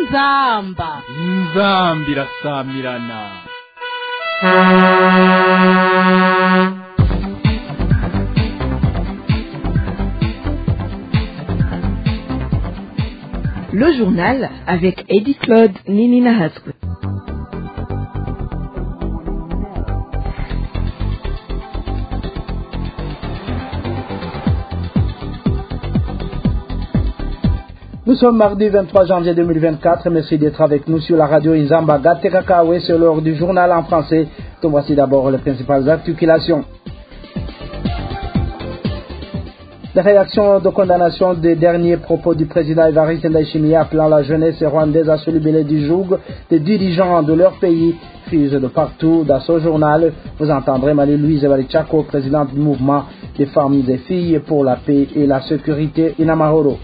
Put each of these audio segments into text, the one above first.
inzamba irasamirana. Le journal avec Edith Claude Ninina Haskut. Nous sommes mardi 23 janvier 2024. Merci d'être avec nous sur la radio Inzamba Gatekakawe. C'est l'heure du journal en français. Donc voici d'abord les principales articulations. Les réactions de condamnation des derniers propos du président Evariste Ndayishimiye appelant la jeunesse rwandaise à se libérer du joug des dirigeants de leur pays fusent de partout. Dans ce journal, vous entendrez Marie-Louise Barichako, présidente du mouvement des femmes et filles pour la paix et la sécurité Inamahoro.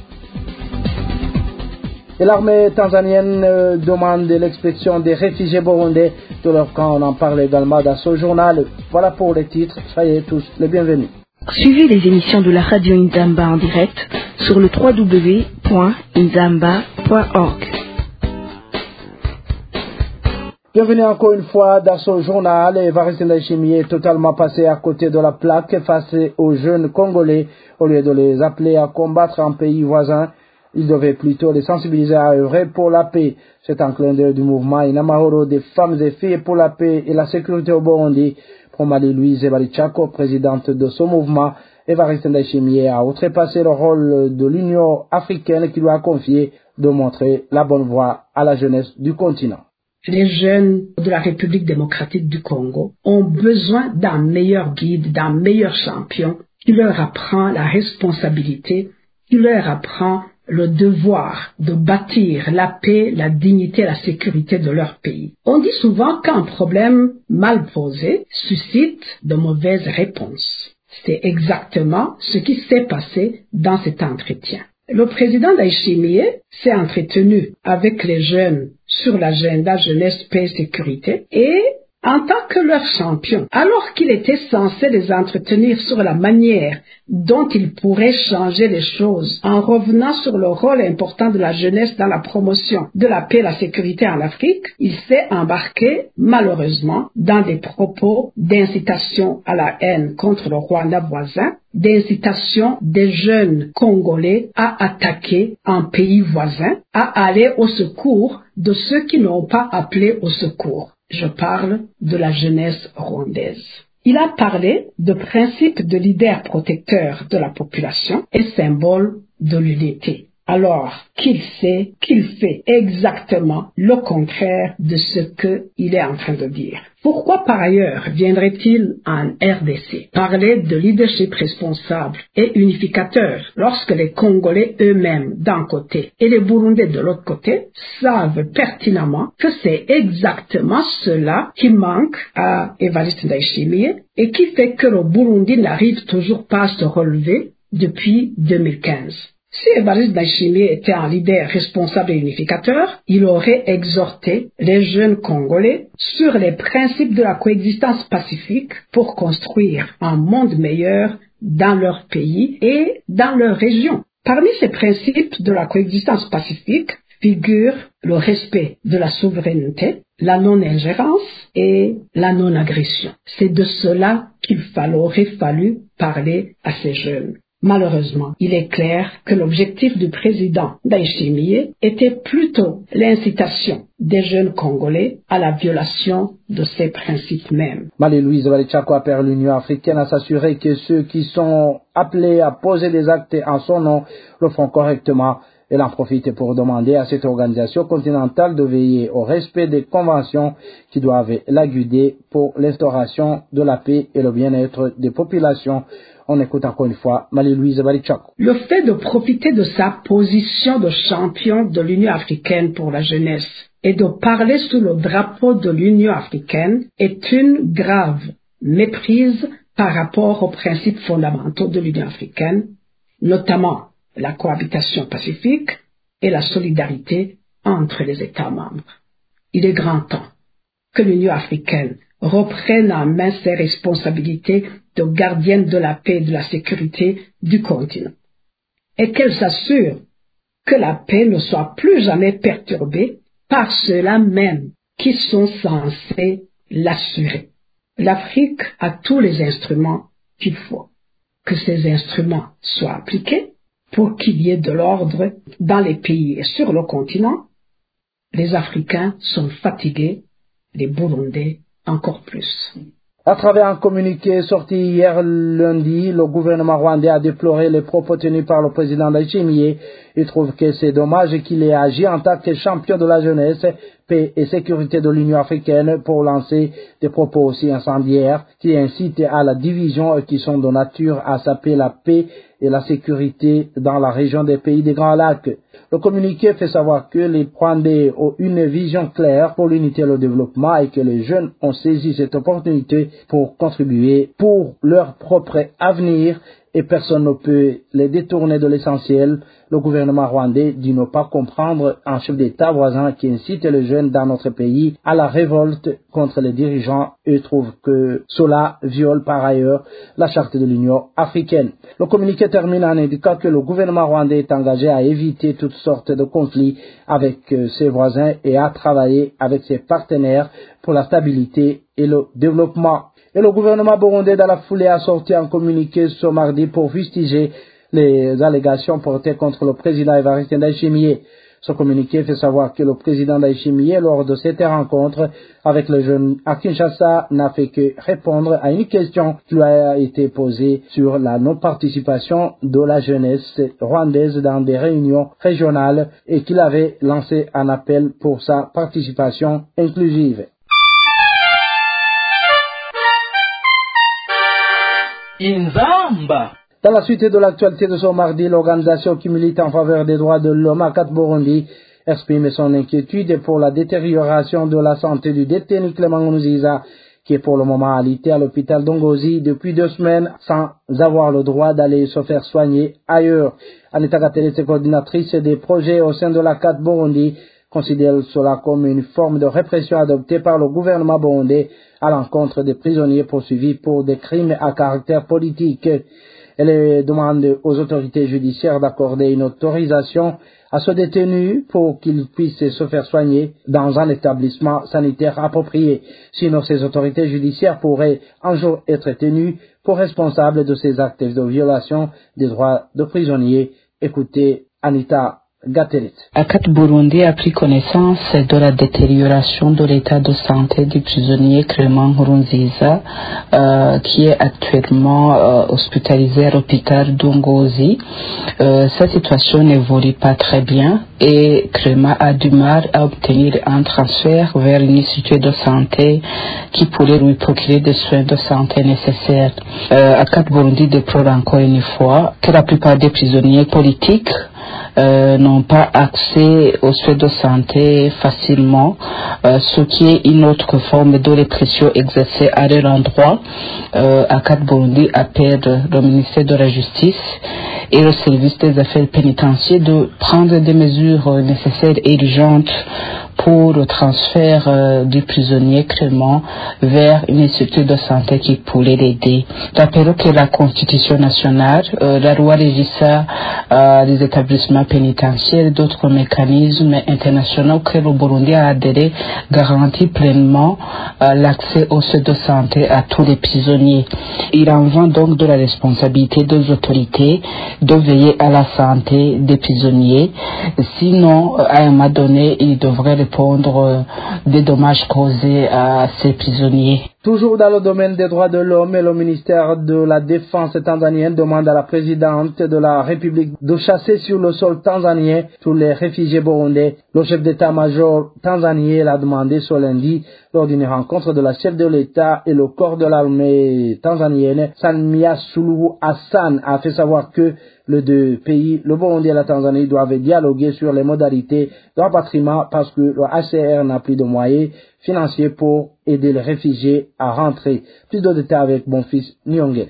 Et l'armée tanzanienne demande l'expulsion des réfugiés burundais de leur camp. On en parle également dans ce journal. Voilà pour les titres. Soyez tous les bienvenus. Suivez les émissions de la radio Inzamba en direct sur le www.inzamba.org. Bienvenue encore une fois dans ce journal. Evariste Ndayishimiye est totalement passé à côté de la plaque face aux jeunes Congolais. Au lieu de les appeler à combattre en pays voisin, il devait plutôt les sensibiliser à œuvrer pour la paix. C'est un clin d'œil du mouvement Inamahoro des femmes et filles pour la paix et la sécurité au Burundi. Pour Marie-Louise Barichako, présidente de ce mouvement, Evariste Ndayishimiye a outrepassé le rôle de l'Union africaine qui lui a confié de montrer la bonne voie à la jeunesse du continent. Les jeunes de la République démocratique du Congo ont besoin d'un meilleur guide, d'un meilleur champion qui leur apprend la responsabilité, qui leur apprend le devoir de bâtir la paix, la dignité et la sécurité de leur pays. On dit souvent qu'un problème mal posé suscite de mauvaises réponses. C'est exactement ce qui s'est passé dans cet entretien. Le président Ndayishimiye s'est entretenu avec les jeunes sur l'agenda jeunesse, paix et sécurité et en tant que leur champion, alors qu'il était censé les entretenir sur la manière dont ils pourraient changer les choses en revenant sur le rôle important de la jeunesse dans la promotion de la paix et la sécurité en Afrique, il s'est embarqué malheureusement dans des propos d'incitation à la haine contre le Rwanda voisin, d'incitation des jeunes Congolais à attaquer un pays voisin, à aller au secours de ceux qui n'ont pas appelé au secours. Je parle de la jeunesse rwandaise. Il a parlé de principe de leader protecteur de la population et symbole de l'unité. Alors qu'il sait qu'il fait exactement le contraire de ce qu'il est en train de dire. Pourquoi par ailleurs viendrait-il en RDC parler de leadership responsable et unificateur lorsque les Congolais eux-mêmes d'un côté et les Burundais de l'autre côté savent pertinemment que c'est exactement cela qui manque à Evariste Ndayishimiye et qui fait que le Burundi n'arrive toujours pas à se relever depuis 2015. Si Evariste Ndayishimiye était un leader responsable et unificateur, il aurait exhorté les jeunes Congolais sur les principes de la coexistence pacifique pour construire un monde meilleur dans leur pays et dans leur région. Parmi ces principes de la coexistence pacifique figurent le respect de la souveraineté, la non-ingérence et la non-agression. C'est de cela qu'il aurait fallu parler à ces jeunes. Malheureusement, il est clair que l'objectif du président Ndayishimiye était plutôt l'incitation des jeunes Congolais à la violation de ces principes mêmes. Marie-Louise Barichako appelle l'Union africaine à s'assurer que ceux qui sont appelés à poser des actes en son nom le font correctement. Elle en profite pour demander à cette organisation continentale de veiller au respect des conventions qui doivent la guider pour l'instauration de la paix et le bien-être des populations. On écoute encore une fois Marie-Louise Barichako. Le fait de profiter de sa position de champion de l'Union africaine pour la jeunesse et de parler sous le drapeau de l'Union africaine est une grave méprise par rapport aux principes fondamentaux de l'Union africaine, notamment la cohabitation pacifique et la solidarité entre les États membres. Il est grand temps que l'Union africaine reprenne en main ses responsabilités de gardienne de la paix et de la sécurité du continent et qu'elle s'assure que la paix ne soit plus jamais perturbée par ceux-là même qui sont censés l'assurer. L'Afrique a tous les instruments qu'il faut. Que ces instruments soient appliqués pour qu'il y ait de l'ordre dans les pays et sur le continent. Les Africains sont fatigués, les Burundais encore plus. À travers un communiqué sorti hier lundi, le gouvernement rwandais a déploré les propos tenus par le président Ndayishimiye. Il trouve que c'est dommage qu'il ait agi en tant que champion de la jeunesse, paix et sécurité de l'Union africaine pour lancer des propos aussi incendiaires qui incitent à la division et qui sont de nature à saper la paix et la sécurité dans la région des pays des Grands Lacs. Le communiqué fait savoir que les Rwandais ont une vision claire pour l'unité et le développement et que les jeunes ont saisi cette opportunité pour contribuer pour leur propre avenir et personne ne peut les détourner de l'essentiel. Le gouvernement rwandais dit ne pas comprendre un chef d'État voisin qui incite les jeunes dans notre pays à la révolte contre les dirigeants et trouve que cela viole par ailleurs la charte de l'Union africaine. Le communiqué termine en indiquant que le gouvernement rwandais est engagé à éviter toutes sortes de conflits avec ses voisins et à travailler avec ses partenaires pour la stabilité et le développement. Et le gouvernement burundais dans la foulée a sorti un communiqué ce mardi pour fustiger les allégations portées contre le président Evariste Ndayishimiye. Ce communiqué fait savoir que le président Ndayishimiye, lors de cette rencontre avec les jeunes à Kinshasa, n'a fait que répondre à une question qui lui a été posée sur la non-participation de la jeunesse rwandaise dans des réunions régionales et qu'il avait lancé un appel pour sa participation inclusive. Inzamba. Dans la suite de l'actualité de ce mardi, l'organisation qui milite en faveur des droits de l'homme à Burundi exprime son inquiétude pour la détérioration de la santé du détenu Clément Nkurunziza, qui est pour le moment alité à l'hôpital d'Ongozi depuis 2 semaines sans avoir le droit d'aller se faire soigner ailleurs. Anita Gatelete, coordinatrice des projets au sein de la Burundi, considère cela comme une forme de répression adoptée par le gouvernement burundais à l'encontre des prisonniers poursuivis pour des crimes à caractère politique. Elle demande aux autorités judiciaires d'accorder une autorisation à ce détenu pour qu'il puisse se faire soigner dans un établissement sanitaire approprié. Sinon, ces autorités judiciaires pourraient un jour être tenues pour responsables de ces actes de violation des droits de prisonniers. Écoutez Anita Gatelet. ACAT Burundi a pris connaissance de la détérioration de l'état de santé du prisonnier Clément Nkurunziza, qui est actuellement hospitalisé à l'hôpital d'Ongozi. Sa situation n'évolue pas très bien et Clément a du mal à obtenir un transfert vers une institut de santé qui pourrait lui procurer des soins de santé nécessaires. ACAT Burundi déplore encore une fois que la plupart des prisonniers politiques n'ont pas accès aux soins de santé facilement, ce qui est une autre forme de répression exercée à leur endroit. ACAT Burundi appelle le ministère de la Justice et le service des affaires pénitentiaires de prendre des mesures nécessaires et urgentes pour le transfert du prisonnier Clément vers une institut de santé qui pourrait l'aider. Rappelons que la Constitution nationale, la loi régissant les établissements pénitentiaires et d'autres mécanismes internationaux que le Burundi a adhéré garantit pleinement l'accès aux soins de santé à tous les prisonniers. Il en va donc de la responsabilité des autorités de veiller à la santé des prisonniers. Sinon, à un moment donné, ils devraient répondre des dommages causés à ces prisonniers. Toujours dans le domaine des droits de l'homme, le ministère de la Défense tanzanienne demande à la présidente de la République de chasser sur le sol tanzanien tous les réfugiés burundais. Le chef d'état-major tanzanien l'a demandé ce lundi lors d'une rencontre de la chef de l'État et le corps de l'armée tanzanienne. Samia Suluhu Hassan a fait savoir que les 2 pays, le Burundi et la Tanzanie, doivent dialoguer sur les modalités de rapatriement parce que le HCR n'a plus de moyens financiers pour aider les réfugiés à rentrer. Plus de détails avec Bonfils Nyongere.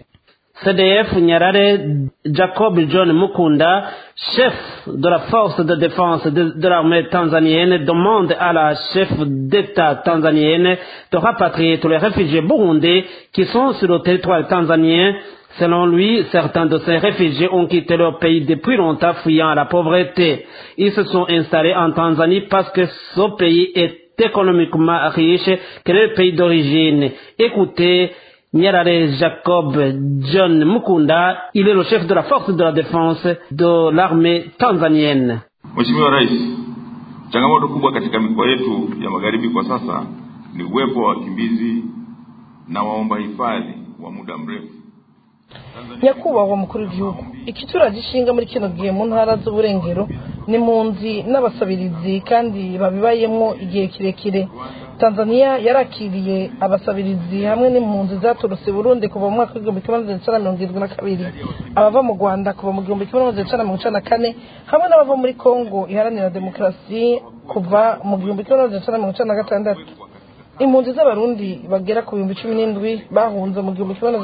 CDF Nyarare Jacob John Mukunda, chef de la force de défense de l'armée tanzanienne, demande à la chef d'État tanzanienne de rapatrier tous les réfugiés burundais qui sont sur le territoire tanzanien Selon lui, certains de ces réfugiés ont quitté leur pays depuis longtemps, fuyant la pauvreté. Ils se sont installés en Tanzanie parce que ce pays est économiquement riche que le pays d'origine. Écoutez, Nyarare Jacob John Mukunda, il est le chef de la force de la défense de l'armée tanzanienne. Mheshimiwa Rais, changamoto kubwa katika mikoa yetu ya magharibi kwa sasa ni uwepo wa wakimbizi na waomba hifadhi wa muda mrefu. Nyakubahwa mukuru w'igihugu, ikitura gishinga muri kino gihe mu ntara z'uburengero ni impunzi n'abasabirizi kandi babibayemo igihe kirekire. Tanzania yarakiriye abasabirizi hamwe n'impunzi zaturutse Burundi kuva mu mwaka w'1972, abava mu Rwanda kuva mu 1994 hamwe n'abava muri Kongo iharanira demokarasi kuva mu 1996. Impunzi z'abarundi bagera ku 17,000 bahunze mu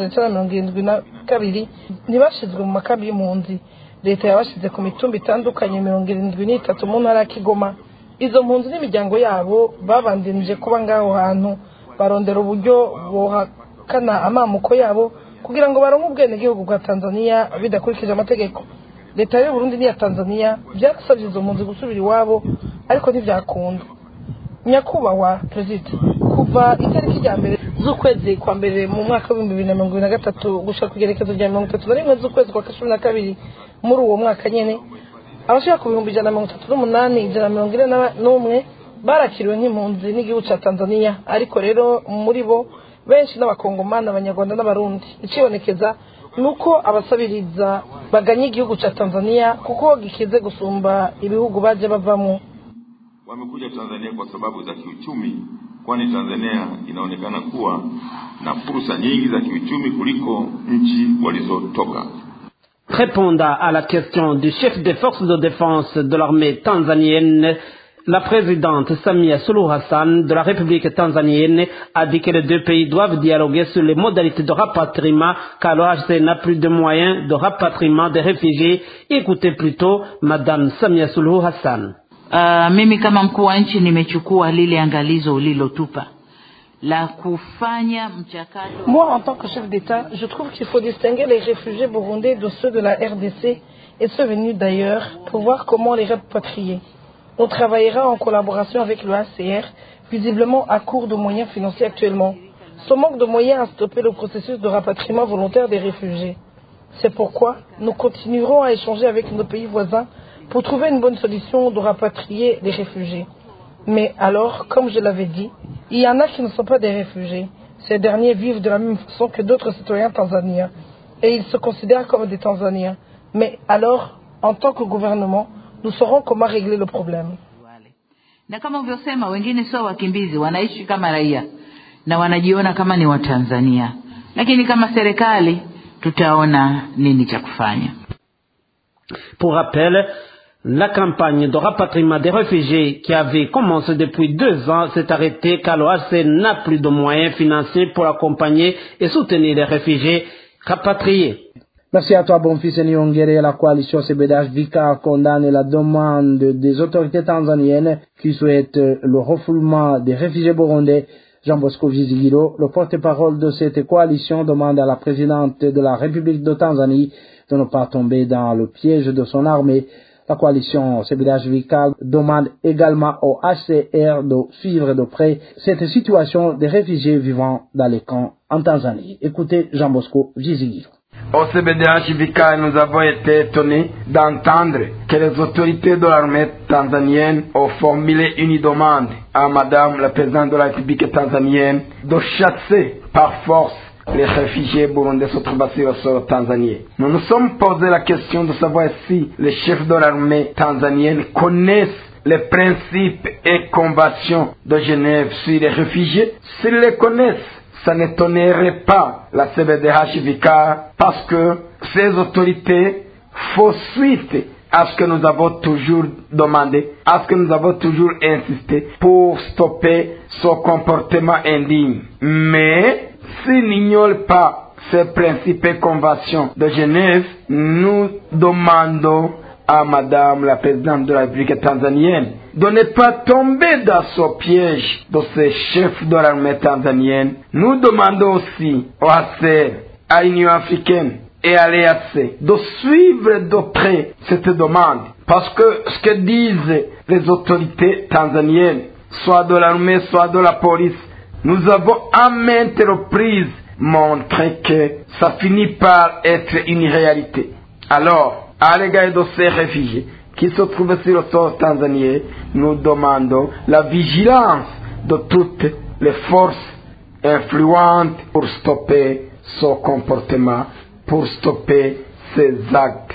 1972 ntibashizwe mu makambi y'impunzi. Leta yabashize ku mitumba itandukanye 73 mu ntara ya Kigoma. Izo mpunzi n'imiryango yabo babandanije kuba ngaho hantu barondera uburyo bohakana amamuko yabo kugira ngo baronke ubwenegihugu bwa Tanzania bidakurikije amategeko. Leta y'u Burundi n'iya Tanzania byarasabye izo mpunzi gusubira iwabo ariko ntibyakunda. Nyakubahwa President, kuva itariki ya mbere z'ukwezi kwa mbere mu mwaka wa 2023 gushaka kugerekezo rya 31 z'ukwezi kwa 12 muri uwo mwaka nyene, abashaka ku 138,141 barakiriwe nk'impunzi n'igihugu ca Tanzania, ariko rero muri bo benshi n'abakongomani, abanyarwanda n'abarundi. Ikibonekeza nuko abasabiriza baganye igihugu ca Tanzania kuko gikize gusumba ibihugu baje bavamo. Wamekuja Tanzania kwa sababu za kiuchumi, kwani Tanzania inaonekana kuwa na fursa nyingi za kiuchumi kuliko nchi walizotoka. Répondant à la question du chef des forces de défense de l'armée tanzanienne, la présidente Samia Suluhu Hassan de la République tanzanienne a dit que les deux pays doivent dialoguer sur les modalités de rapatriement car l'OHCR n'a plus de moyens de rapatriement des réfugiés. Écoutez plutôt Madame Samia Suluhu Hassan. Mimi kama mkuu wa nchi nimechukua lile angalizo ulilotupa la kufanya mchakato. Moi, en tant que chef d'État, je trouve qu'il faut distinguer les réfugiés burundais de ceux de la RDC et ceux venus d'ailleurs pour voir comment les rapatrier. On travaillera en collaboration avec le HCR, visiblement à court de moyens financiers actuellement. Ce manque de moyens a stoppé le processus de rapatriement volontaire des réfugiés. C'est pourquoi nous continuerons à échanger avec nos pays voisins pour trouver une bonne solution de rapatrier les réfugiés. Mais alors, comme je l'avais dit, il y en a qui ne sont pas des réfugiés. Ces derniers vivent de la même façon que d'autres citoyens tanzaniens. Et ils se considèrent comme des Tanzaniens. Mais alors, en tant que gouvernement, nous saurons comment régler le problème. Na kama ulivyosema, wengine sio wakimbizi, wanaishi kama raia na wanajiona kama ni Watanzania. Lakini kama serikali tutaona nini cha kufanya. Pour rappel, la campagne de rapatriement des réfugiés qui avait commencé depuis 2 ans s'est arrêtée car l'OHCR n'a plus de moyens financiers pour accompagner et soutenir les réfugiés rapatriés. Merci à toi, Bonfils Nyongere. La coalition CBDH-Vika condamne la demande des autorités tanzaniennes qui souhaitent le refoulement des réfugiés burundais. Jean Bosco Vizigiro, le porte-parole de cette coalition, demande à la présidente de la République de Tanzanie de ne pas tomber dans le piège de son armée. La coalition CBDH-Vika demande également au HCR de suivre de près cette situation des réfugiés vivant dans les camps en Tanzanie. Écoutez Jean Bosco Vizigiro. Au CBDH-Vika, nous avons été étonnés d'entendre que les autorités de l'armée tanzanienne ont formulé une demande à Madame la Présidente de la République tanzanienne de chasser par force les réfugiés burundais se trouvent sur le sol tanzanien. Nous nous sommes posé la question de savoir si les chefs de l'armée tanzanienne connaissent les principes et conventions de Genève sur les réfugiés. S'ils les connaissent, ça n'étonnerait pas la CBDH-Vika parce que ces autorités font suite à ce que nous avons toujours demandé, à ce que nous avons toujours insisté pour stopper ce comportement indigne. Mais s'ils n'ignorent pas ces principes et conventions de Genève, nous demandons à Madame la Présidente de la République tanzanienne de ne pas tomber dans ce piège de ces chefs de l'armée tanzanienne. Nous demandons aussi au HCR à l'Union africaine et à l'EAC de suivre de près cette demande. Parce que ce que disent les autorités tanzaniennes, soit de l'armée, soit de la police, nous avons à maintes reprises montré que ça finit par être une réalité. Alors, à l'égard de ces réfugiés qui se trouvent sur le sol tanzanien, nous demandons la vigilance de toutes les forces influentes pour stopper ce comportement, pour stopper ces actes.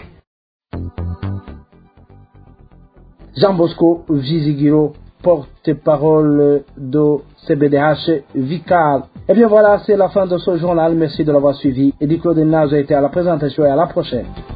Jean Bosco Vizigiro, porte-parole de CBDH Vical. Et bien voilà, c'est la fin de ce journal. Merci de l'avoir suivi. Eddie Claude Nage a été à la présentation et à la prochaine.